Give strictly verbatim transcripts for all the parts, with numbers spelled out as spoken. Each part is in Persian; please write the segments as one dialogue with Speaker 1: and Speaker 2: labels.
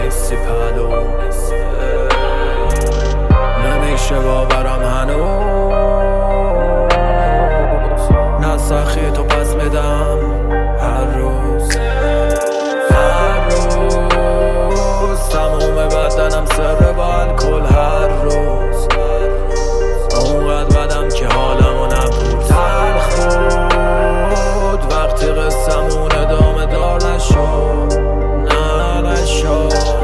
Speaker 1: نیستی پلو، نمیشه باورم هنوز، نه سخی تو پس میدم هر روز هر روز، تموم بدنم سر با الکل هر روز، اونقدر بدم که حالمو نبود تلخ بود، وقتی قصمون ادامه دار نشد نه نشد.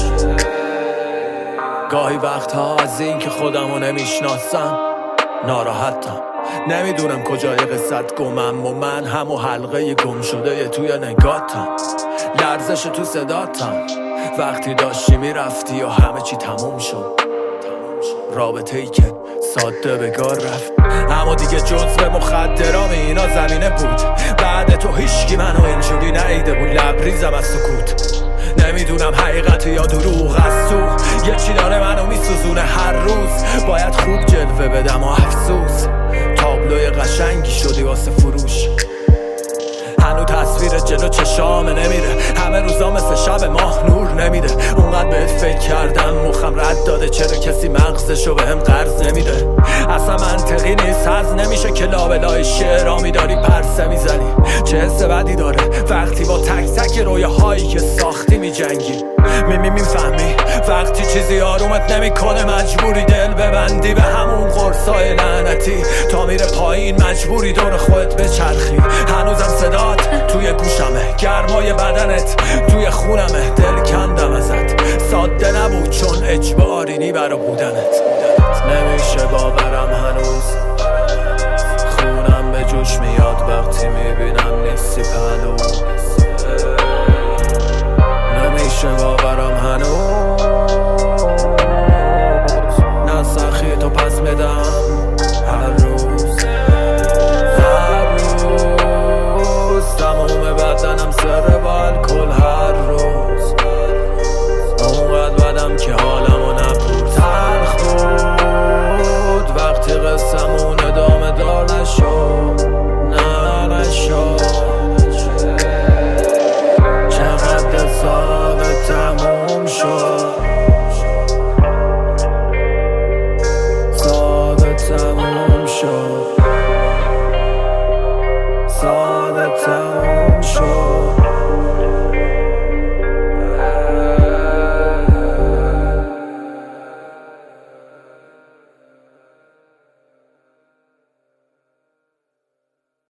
Speaker 1: گاهی وقتها از این که خودمو نمیشناسم ناراحتم، نمیدونم کجای قصت گمم و من همو حلقه گم شده توی نگاتم، لرزش تو صداتم وقتی داشتی میرفتی و همه چی تموم شد، رابطه ای که ساده بگار رفت، اما دیگه جزو مخدرام اینا زمینه بود، بعد تو هیچکی منو اینجوری نیده بود، لبریزم از سکوت، نمیدونم حقیقت یا دروغ از تو، یه چی داره منو میسوزونه هر روز، باید خوب جلوه بدم و افسوس، تابلوی قشنگی شدی واسه فروش، هنو تصویر جلو چشامه نمیره، همه روزا مثل شب ماه نور نمیده، اونقدر بهت فکر کردم مخم رد داده، چرا کسی مغزشو بهم قرض نمیده، اصلا منطقی نیست هز نمیشه که لابلای شعرامی داری پرسه میزنی، چه حس بدی داره وقتی با تک تک رویاهایی که ساختی میجنگی، میمی میفهمی وقتی چیزی آرومت نمیکنه مجبوری دل ببندی به همون قرصای لعنتی، تا میره پایین مجبوری دور خودت بچرخی، هنوزم صدات توی گوشمه، گرمای بدنت توی خونمه، دل کندم ازت ساده نبود چون اجباری برا بودنت، نمیشه باورم هنوز، خونم به جوش میاد وقتی میبینم نیستی پلو، نمیشه باورم هنوز.